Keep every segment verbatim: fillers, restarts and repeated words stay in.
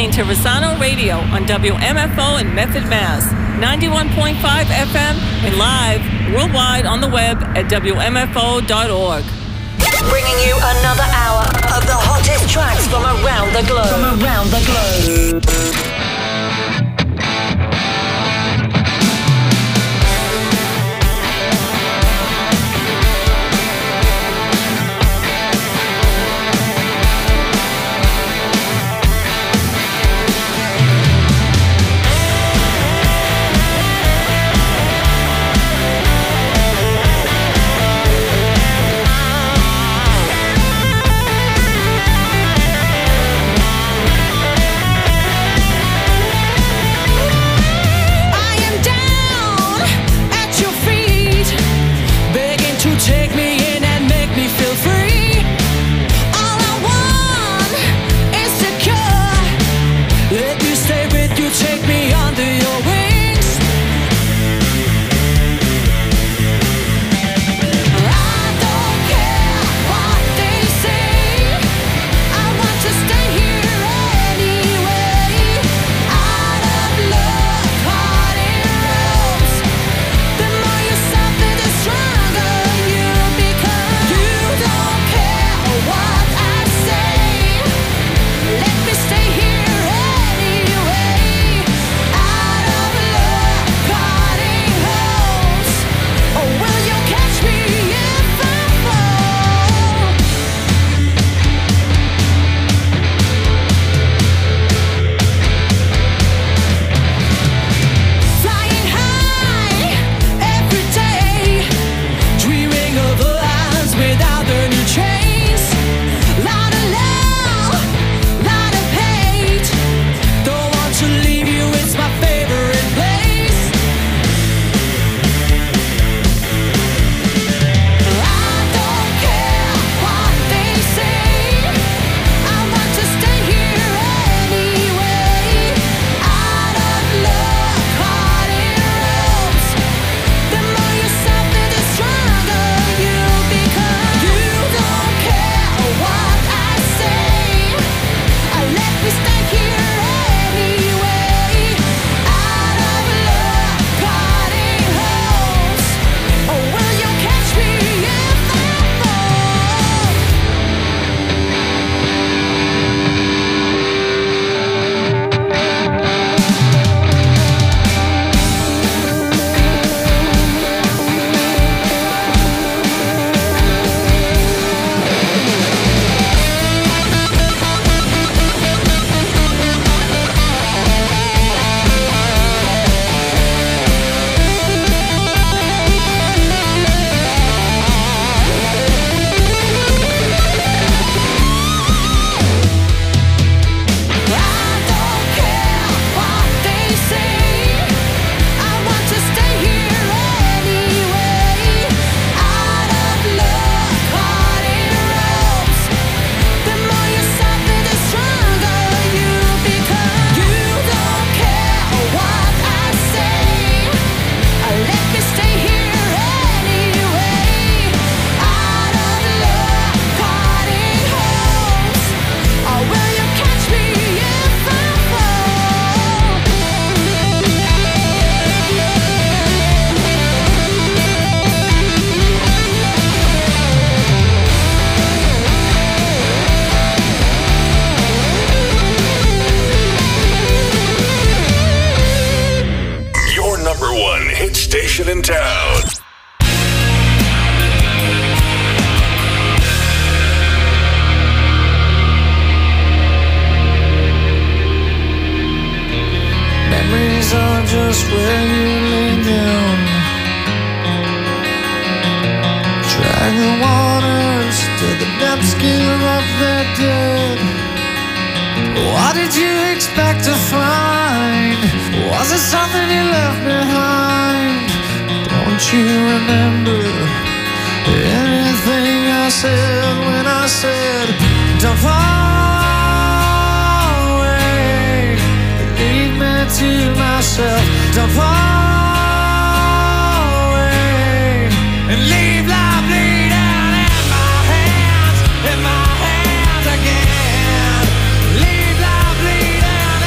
listening to Rosano Radio on W M F O in Medford, Mass. ninety-one point five F M and live worldwide on the web at W M F O dot org. Bringing you another hour of the hottest tracks from around the globe. From around the globe. In town. Memories are just where you lay down. Drag the waters to the depths, give up their dead. What did you expect to find? Was it something you left behind? Don't you remember anything I said when I said, don't fall away, leave me to myself. Don't fall away and leave life bleeding in my hands, in my hands again. Leave life bleeding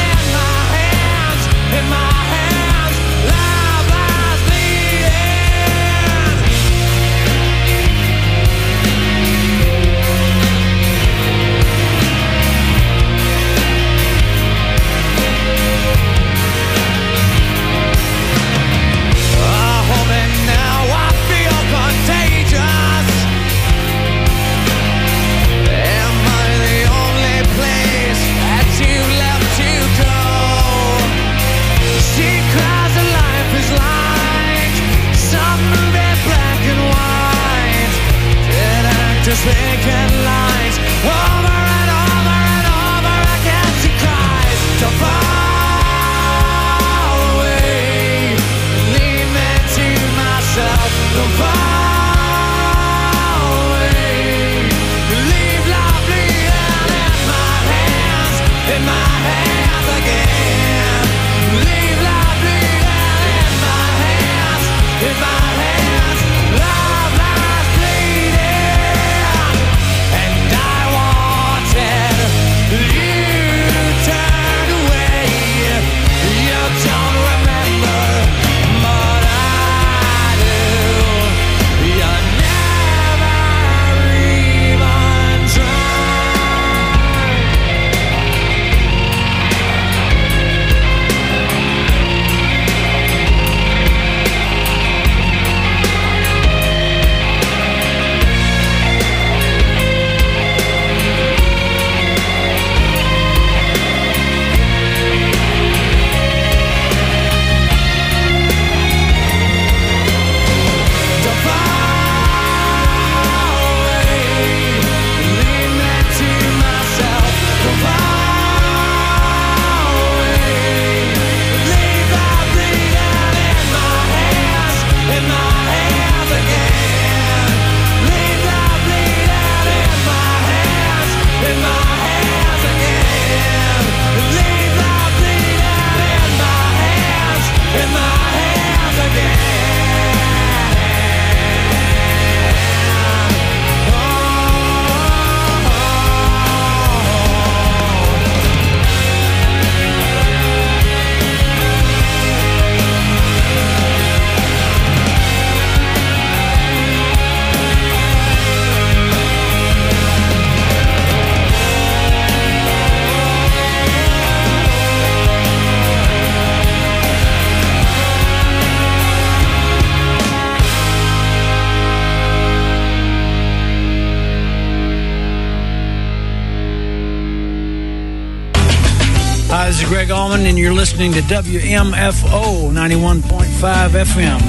Greg Allman, and you're listening to W M F O ninety-one point five F M.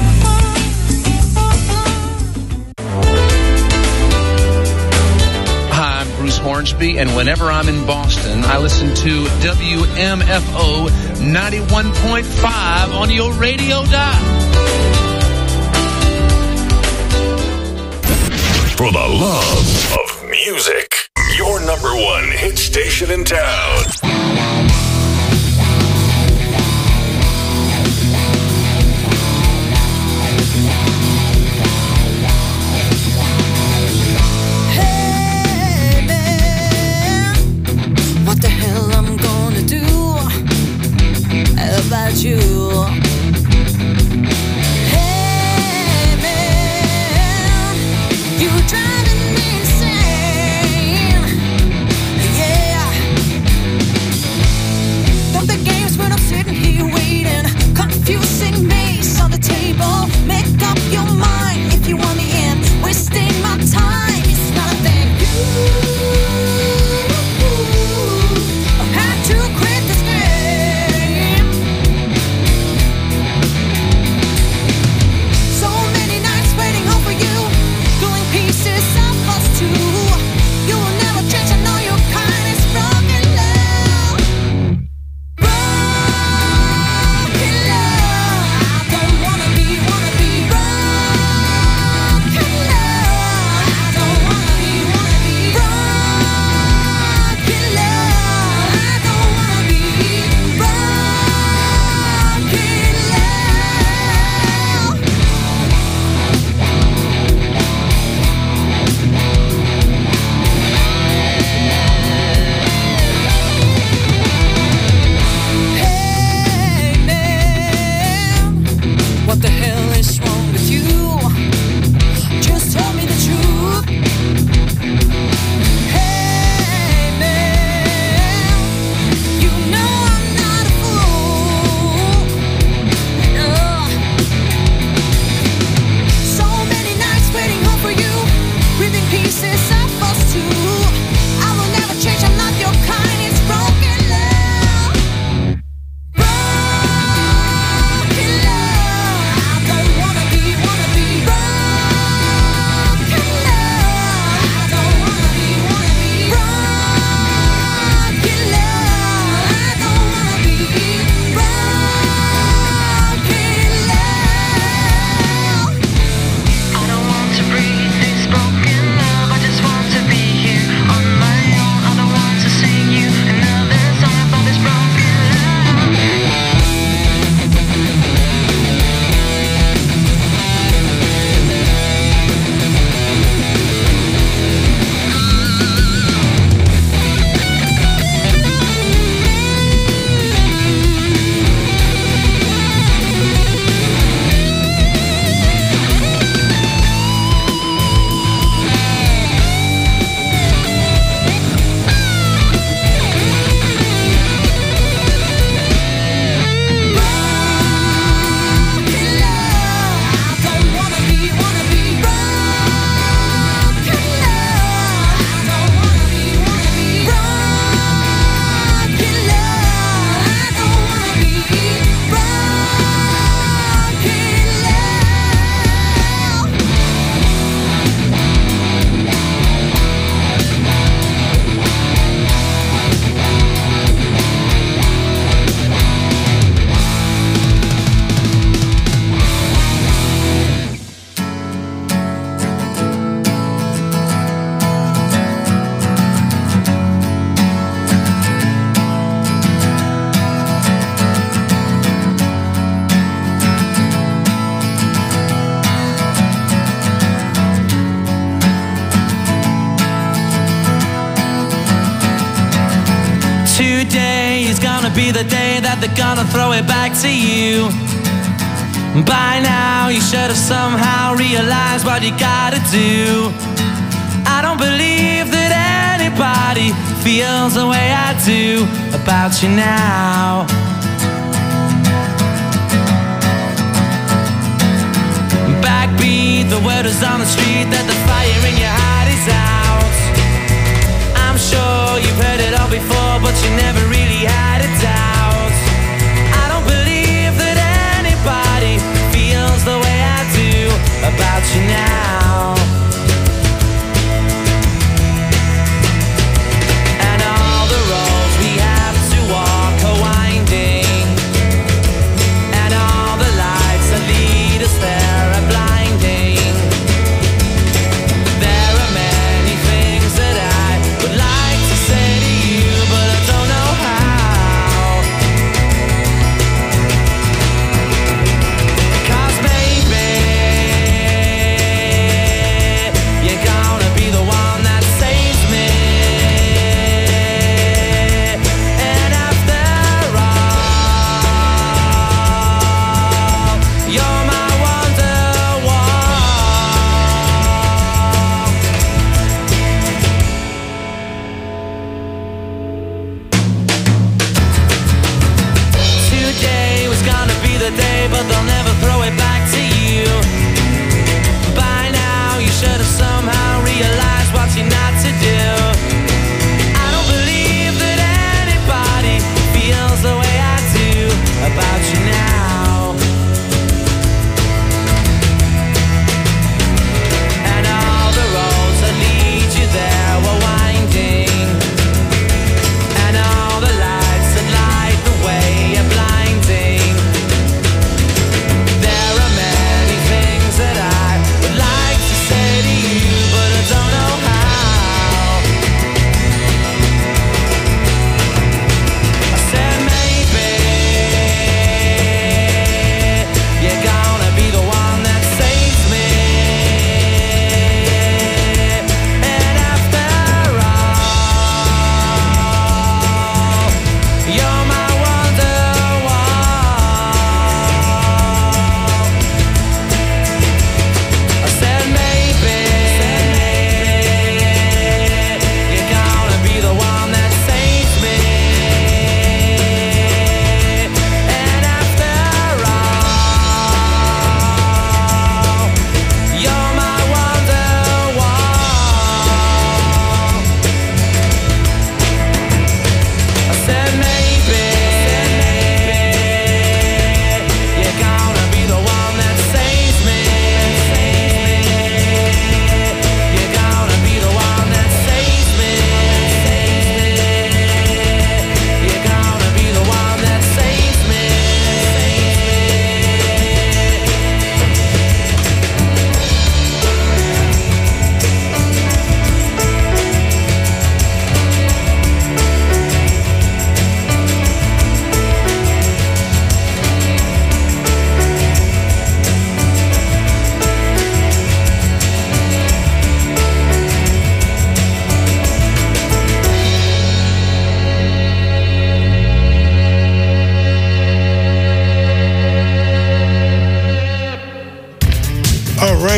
Hi, I'm Bruce Hornsby, and whenever I'm in Boston, I listen to W M F O ninety-one point five on your radio dial. For the love of music, your number one hit station in town. Hey man, what the hell I'm gonna do about you? You're driving me insane, yeah. Don't play games when I'm sitting here waiting. Confusing maze on the table. Make up your mind if you want me in. Wasting my time, it's not a thing. I had to quit this game. So many nights waiting home for you. Pieces of us two. You will never change. I know your kind is broken love. Broken love. I don't wanna be, wanna be broken love. I don't wanna be, wanna be broken love. I don't wanna be broken love. What the hell is wrong with you? Just tell me the truth. Hey man, you know I'm not a fool. Ugh. So many nights waiting home for you, ripping pieces of us two. I will never change. I'm not your kind. It's broken love. Broken love. I don't wanna be, wanna be broken love. I don't wanna be, wanna be broken love. I don't wanna be broken love. I don't want to breathe this broken love. I just want to be here on my own. I don't want to sing you another song about this broken love. Broken love. I don't wanna be, wanna be broken love. I don't wanna be, wanna be broken love. I don't wanna be broken Today is gonna be the day that they're gonna throw it back to you. By now you should have somehow realized what you gotta do. I don't believe that anybody feels the way I do about you now. Backbeat, the word is on the street that the fire in your heart is out. I'm sure you've heard it all before, but you never really had a doubt.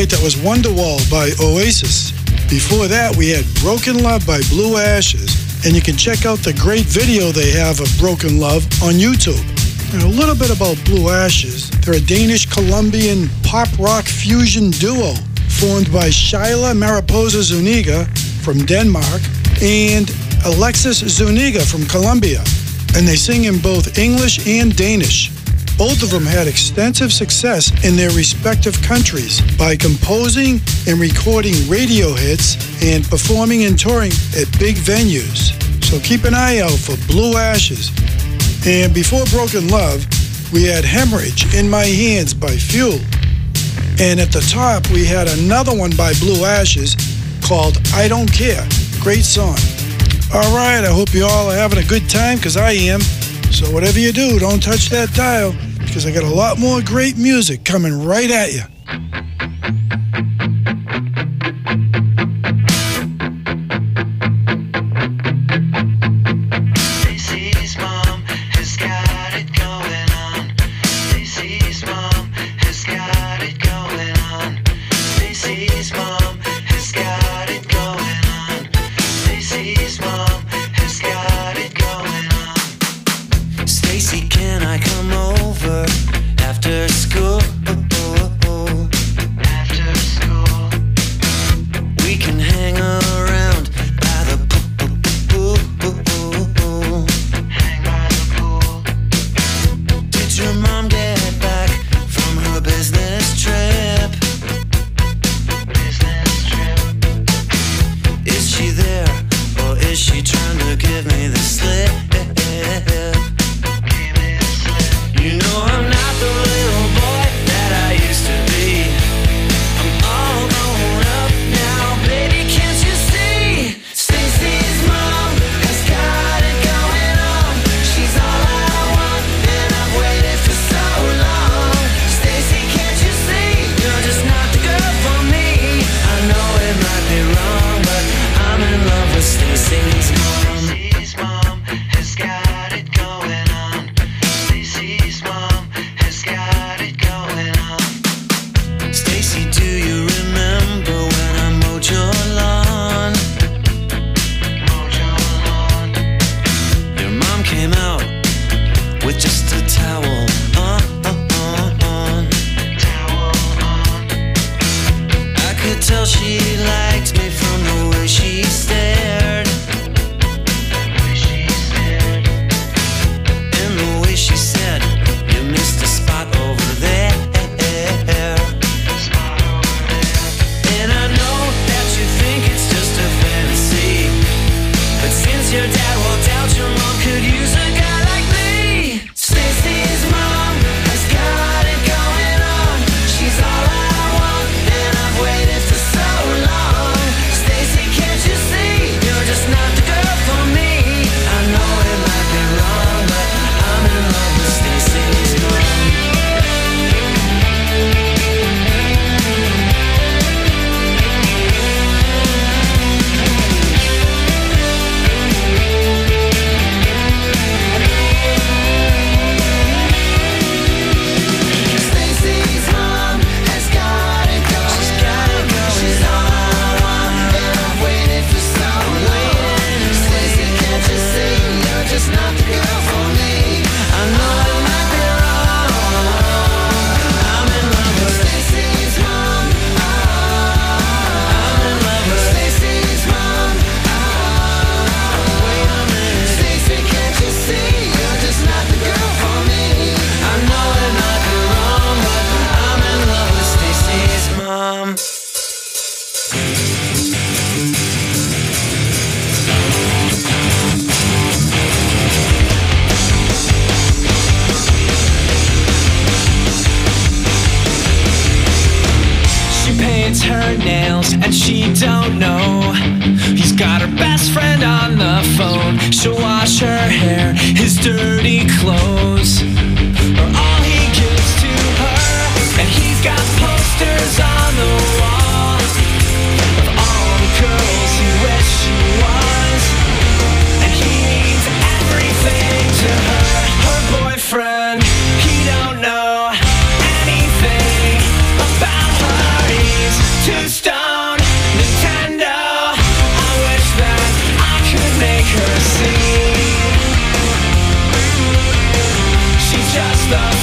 right, that was Wonderwall by Oasis. Before that, we had Broken Love by Blue Ashes. And you can check out the great video they have of Broken Love on YouTube. And a little bit about Blue Ashes. They're a Danish-Colombian pop-rock fusion duo formed by Shyla Mariposa Zuniga from Denmark and Alexis Zuniga from Colombia. And they sing in both English and Danish. Both of them had extensive success in their respective countries by composing and recording radio hits and performing and touring at big venues. So keep an eye out for Blue Ashes. And before Broken Love, we had Hemorrhage in My Hands by Fuel. And at the top, we had another one by Blue Ashes called I Don't Care. Great song. All right, I hope you all are having a good time, because I am. So whatever you do, don't touch that dial, because I got a lot more great music coming right at you. He don't know anything about her. He's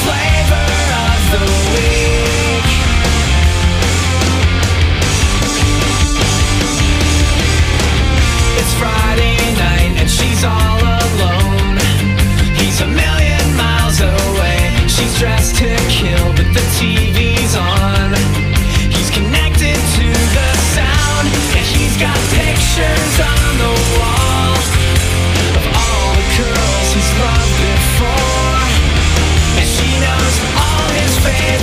flavor of the week. It's Friday night and she's all alone. He's a million miles away. She's dressed to kill, but the T V's on. He's connected to the sound, and he's got pictures on the wall of all the girls he's loved before. And she knows all his favorites.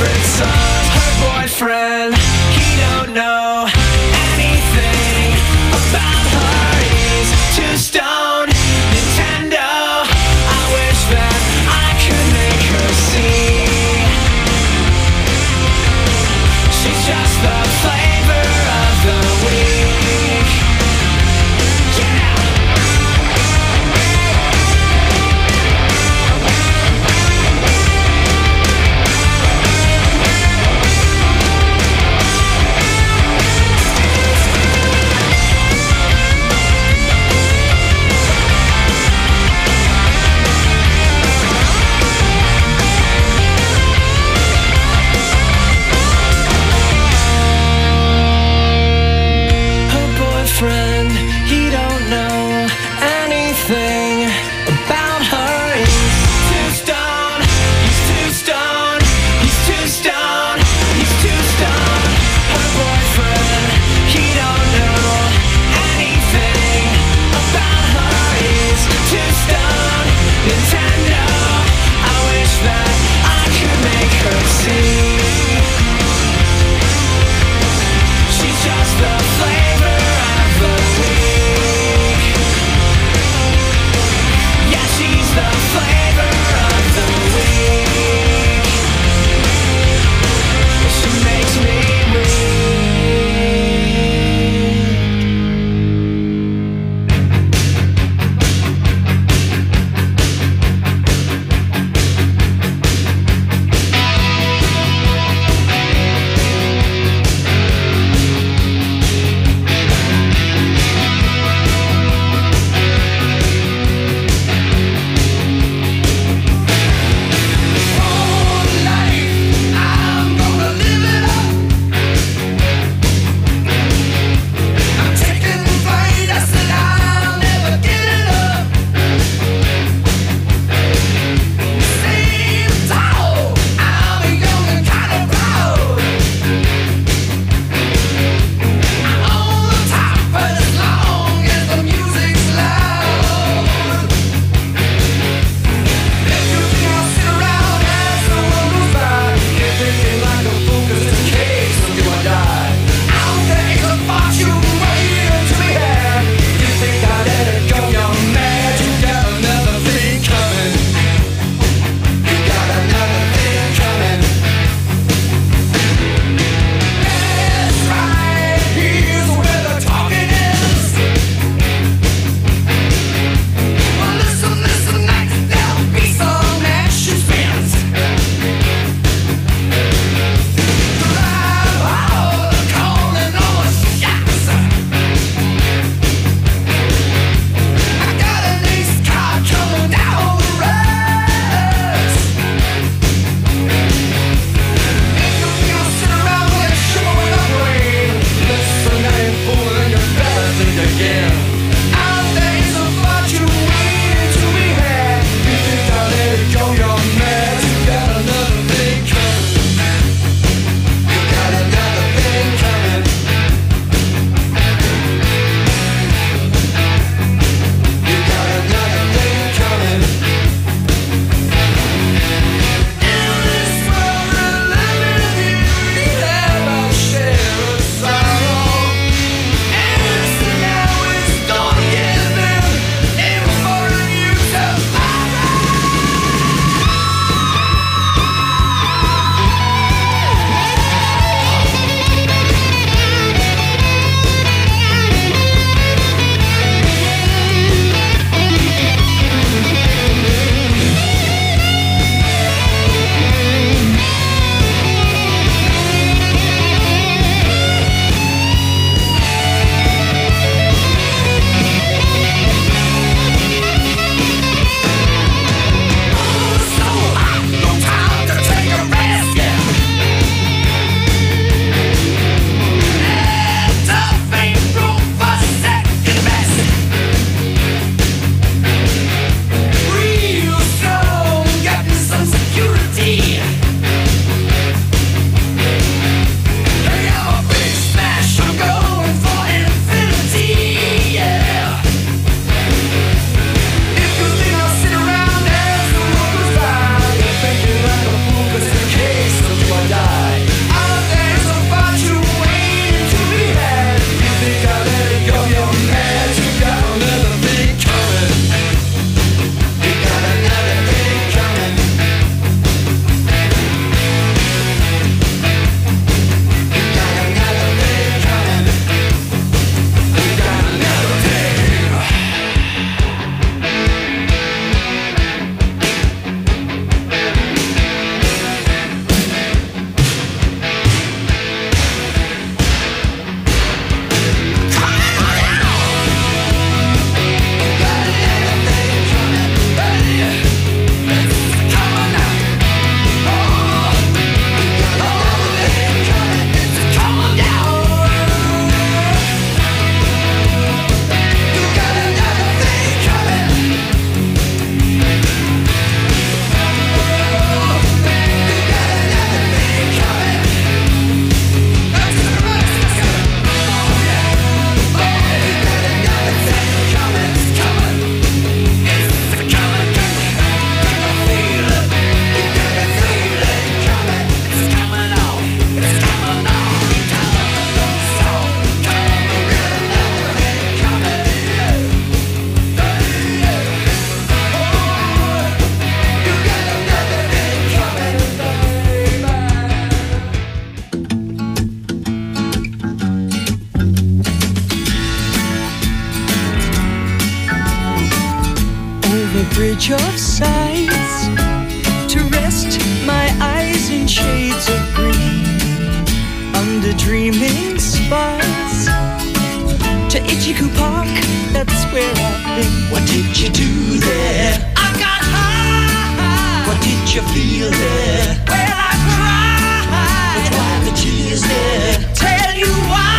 bridge of sights, to rest my eyes in shades of green, under dreaming spires, to Ichiku Park, that's where I've been. What did you do there? I got high. What did you feel there? Well, I cried. But why the tears there? Tell you why.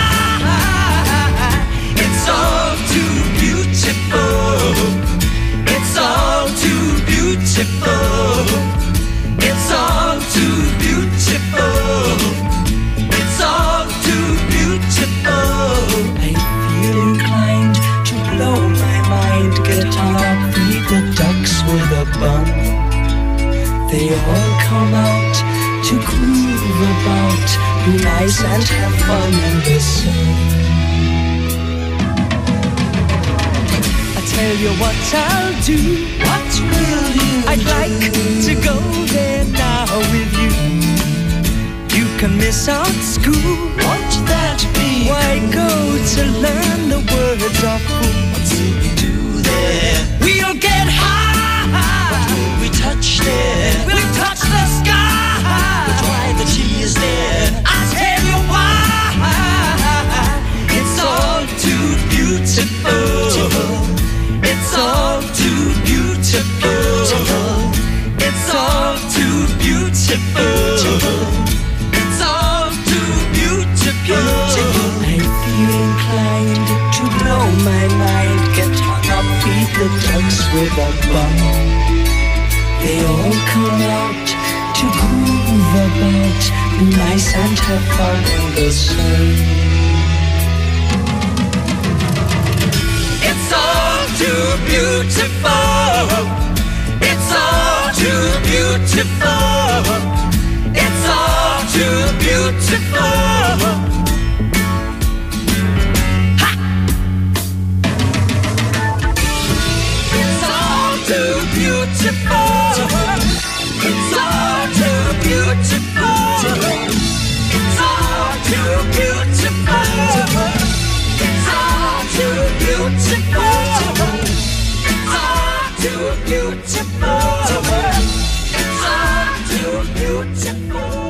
It's all too beautiful. It's all too beautiful. It's all too beautiful. It's all too beautiful. I feel inclined to blow my mind. Get up, feed the ducks with a bun. They all come out to groove about, be nice and have fun in the sun. Tell you what I'll do. What will you I'd do? Like to go there now with you. You can miss out school. Won't that be? Why go to learn the words of food? What will we do there? We'll get high. What will we touch there? We'll touch the sky. But why the tears there? I'll tell you why. It's all too beautiful. beautiful. It's all too beautiful. It's all too beautiful. It's all too beautiful. I feel inclined to blow my mind. Get hung up, feed the ducks with a bun. They all come out to groove about, be nice and have fun in the sun. It's all too beautiful. It's all too beautiful. It's all too beautiful. Ha! It's all too beautiful. It's all too beautiful. It's all too beautiful. It's all too beautiful. It's all too beautiful. It's all too beautiful.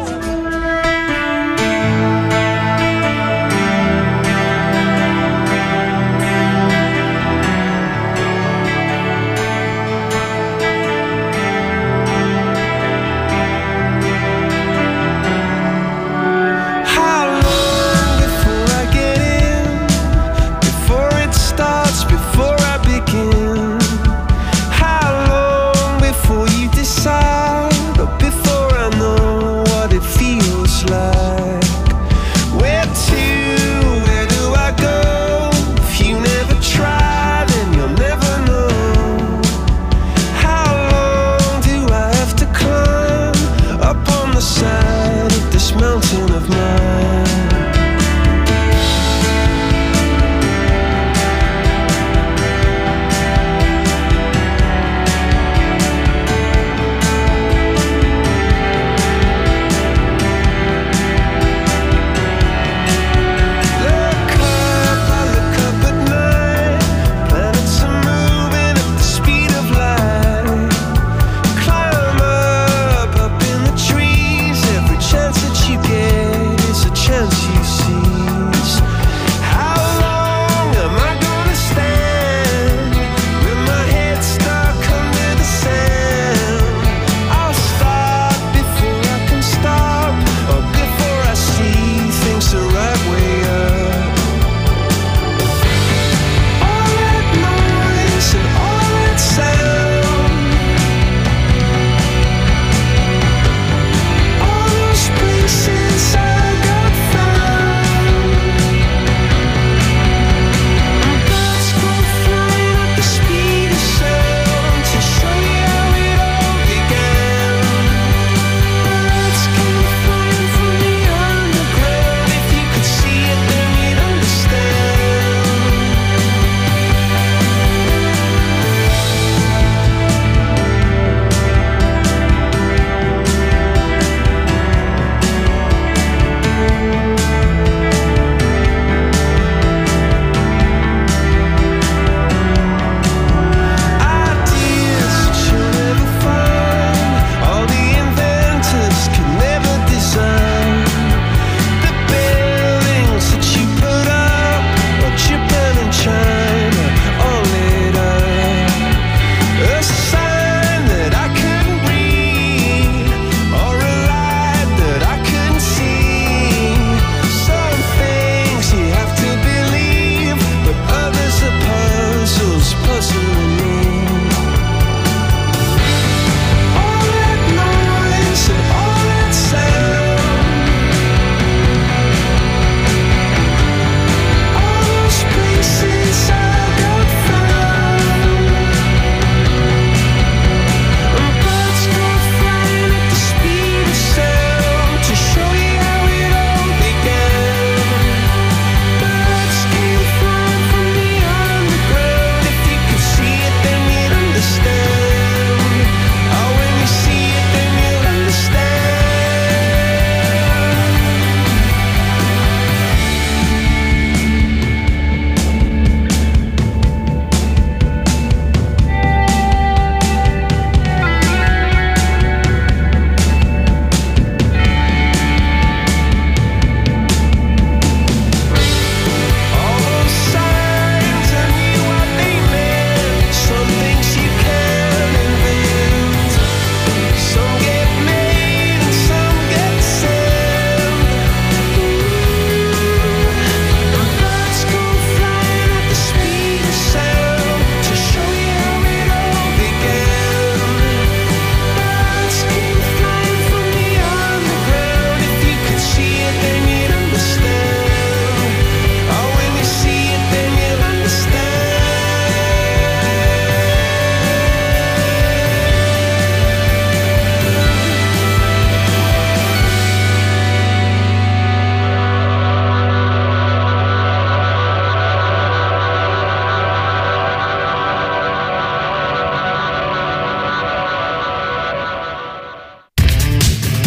Before I know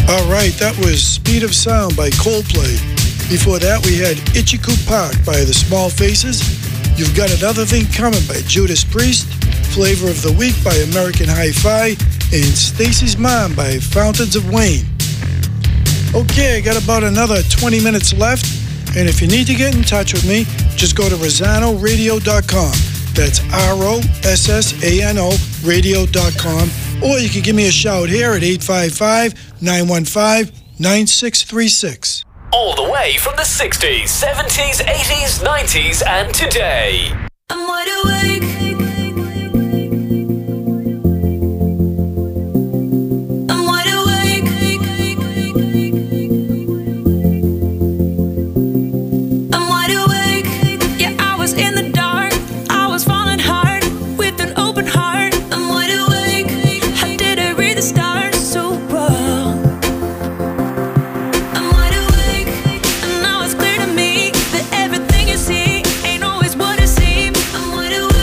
All right, that was Speed of Sound by Coldplay. Before that, we had Ichiku Park by The Small Faces. You've Got Another Thing Coming by Judas Priest. Flavor of the Week by American Hi-Fi. And Stacy's Mom by Fountains of Wayne. Okay, I got about another twenty minutes left. And if you need to get in touch with me, just go to Rossano Radio dot com. That's R O S S A N O radio dot com. Or you can give me a shout here at eight five five, nine one five, nine six three six. All the way from the sixties, seventies, eighties, nineties, and today. I'm wide awake. I'm wide awake. I'm wide awake. Yeah, I was in the dark. I was falling hard with an open heart. I'm wide awake. I didn't read the stars so well. I'm wide awake, and now it's clear to me that everything you see ain't always what it seems. I'm wide awake.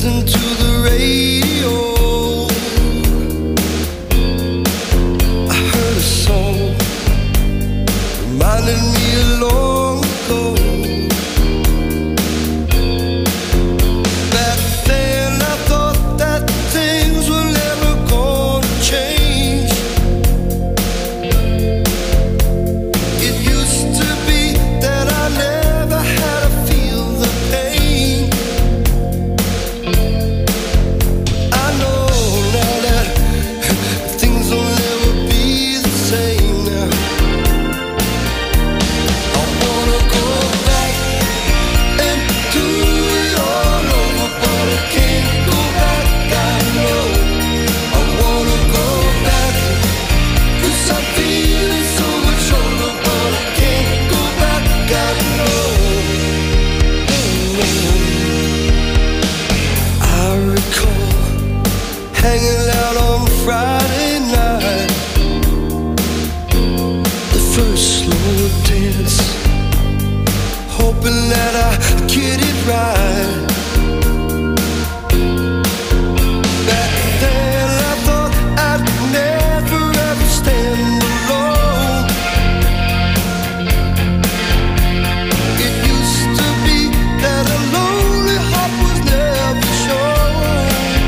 listening to the radio. I heard a song reminded me of long ago. Back then I thought that things were never gonna change. It used to be that I never had to feel the pain. I know now that things will never be the same now. I wanna go back and do it all over, but I can't go back, I know. I wanna go back, 'cause I'm feeling so much older, but I can't go back, I know. I recall hanging out on Friday night, the first slow dance, hoping that I get it right. Back then I thought I'd never ever stand alone. It used to be that a lonely heart was never shown.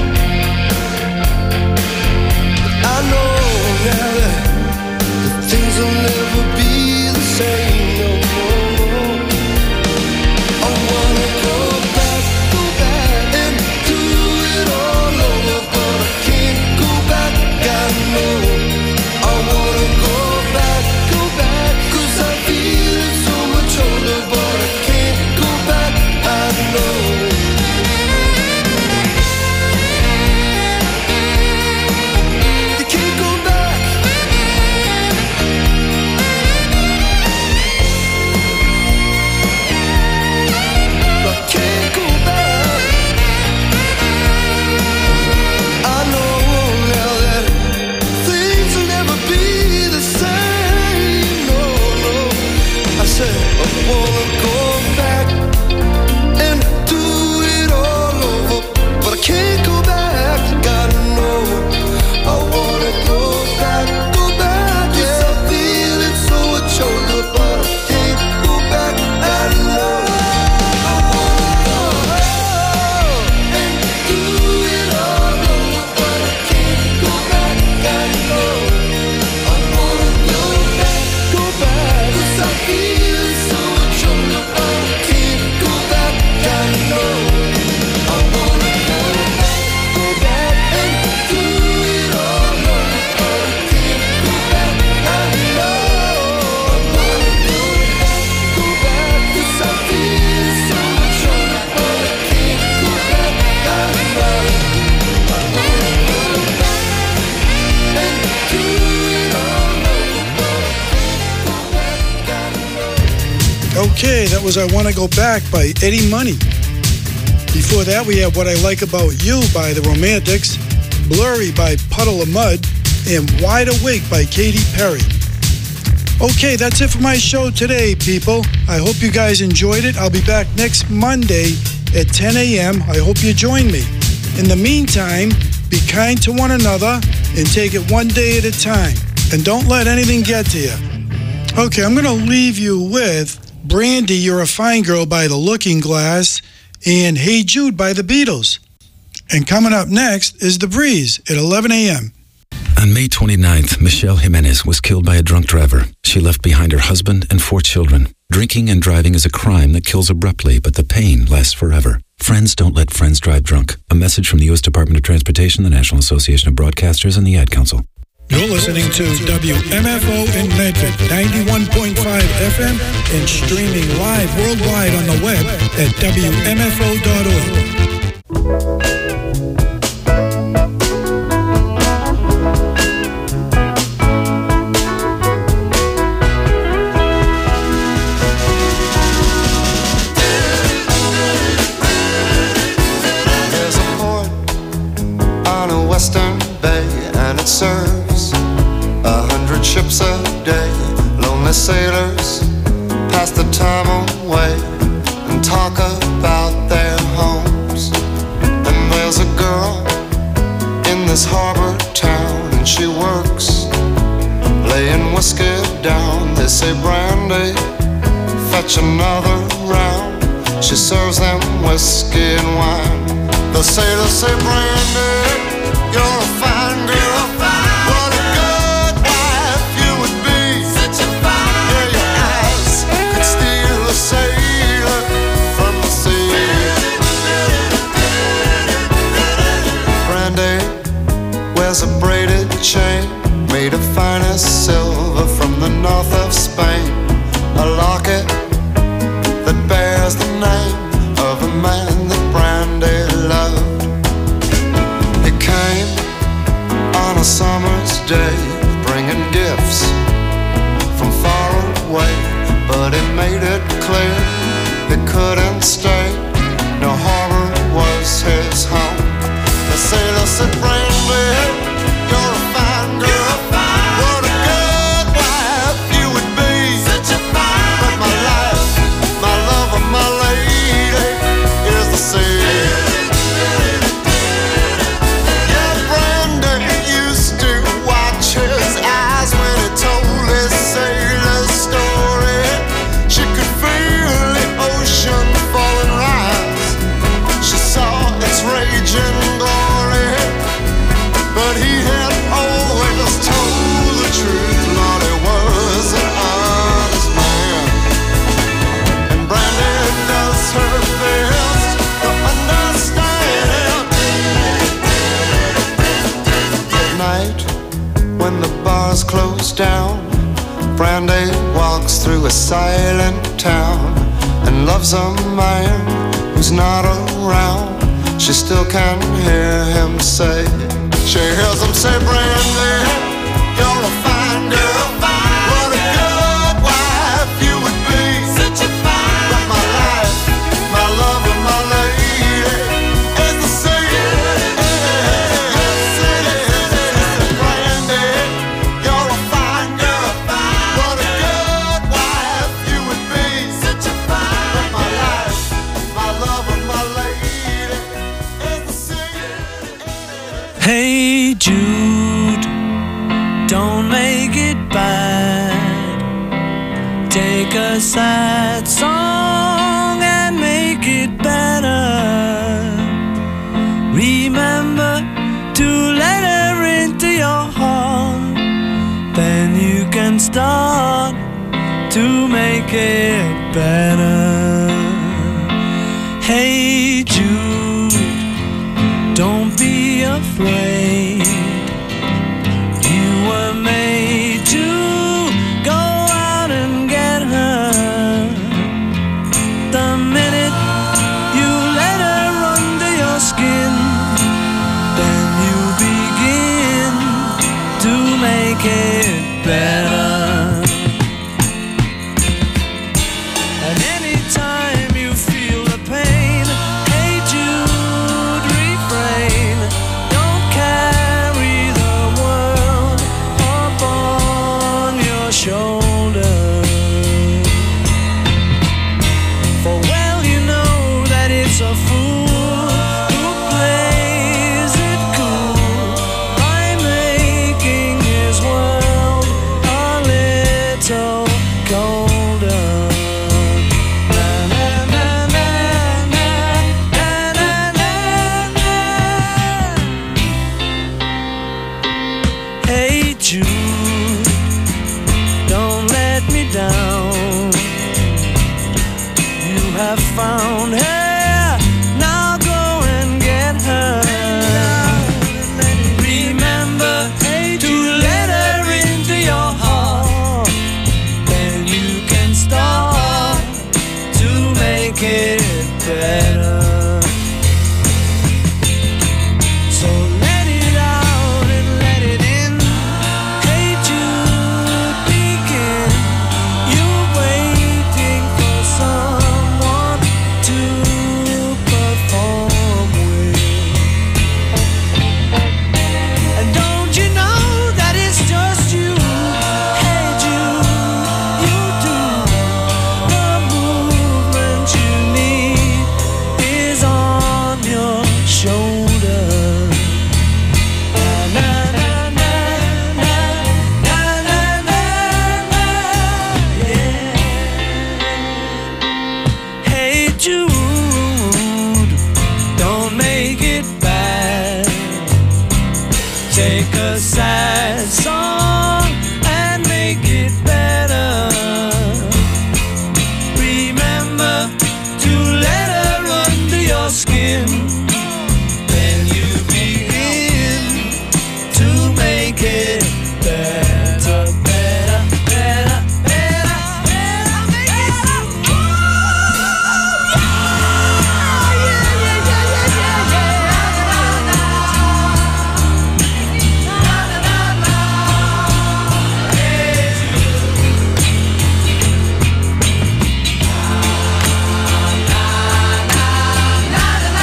I know now that things will never be the same no more. I wanna go back, go back and do it all over, but I can't go back, I know. I wanna go back, go back, 'cause I'm feeling so much older, but I can't go back, I know. You can't go back. I can't go back. I know now that things will never be the same. No, no. I said I wanna go back and do it all over, but I can't go back. Gotta know. I wanna go back, go back. Yeah, I feel it so much older, but I can't go back. I know. I wanna go and do it all over, but I can't go back. I know. I wanna go back, go back, 'cause I feel it so much older, but I can't go back. I know. I wanna go back, go back and do it all over, but I can't go back. I know. I wanna go back, go back, 'cause I feel it so much older, but I can't go back. I know. I wanna go back and do it all over, but I can't go back. I know. Okay, that was I Wanna Go Back by Eddie Money. Before that, we have What I Like About You by The Romantics, Blurry by Puddle of Mud, and Wide Awake by Katy Perry. Okay, that's it for my show today, people. I hope you guys enjoyed it. I'll be back next Monday at ten a.m. I hope you join me. In the meantime, be kind to one another and take it one day at a time. And don't let anything get to you. Okay, I'm going to leave you with Brandy, You're a Fine Girl by The Looking Glass, and Hey Jude by The Beatles. And coming up next is The Breeze at eleven a.m. On May twenty-ninth, Michelle Jimenez was killed by a drunk driver. She left behind her husband and four children. Drinking and driving is a crime that kills abruptly, but the pain lasts forever. Friends don't let friends drive drunk. A message from the U S Department of Transportation, the National Association of Broadcasters, and the Ad Council. You're listening to W M F O in Medford, ninety-one point five F M, and streaming live worldwide on the web at W M F O dot org. There's a port on a western bay, and it serves a hundred ships a day. Lonely sailors pass the time away and talk about their homes. much another round. She serves them whiskey and wine. The sailors say, Brandy, you're a fine girl. What a good wife you would be. Such a fine yeah, your eyes could steal a sailor from the sea. Brandy wears a braided chain made of finest silver from the north of Spain. A locket that bears the name of a man that Brandy loved. He came on a summer's day, bringing gifts from far away, but he made it clear he couldn't stay. No harbor was his home. The sailor said, Brandy, you're a fine girl. What a good wife you would be. Such a fine but my life, my love, and my lady is the sea. Yeah, Brandy used to watch his eyes when he told his sailor story. She could feel the ocean fall and rise. She saw its raging glory, but he had always told the truth. Lord, he was an honest man, and Brandy does her best to understand. At night, when the bars close down, Brandy walks through a silent town and loves a man who's not around. She still can hear him say, she hears him say, Brandy, you're a fine girl. What a good wife you would be. Such a fine but my life, my love, and my lady is the sea. Yes, it is. Brandy, you're a fine girl. What a good wife you would be. Such a fine but my life, my love, and my lady is the sea. Hey Jude, don't make it bad. Take a sad song and make it better. Remember to let her into your heart. Then you can start to make it better. Hey Jude, don't be afraid. You were made to go out and get her. The minute you let her under your skin, then you begin to make it better. And any the sand.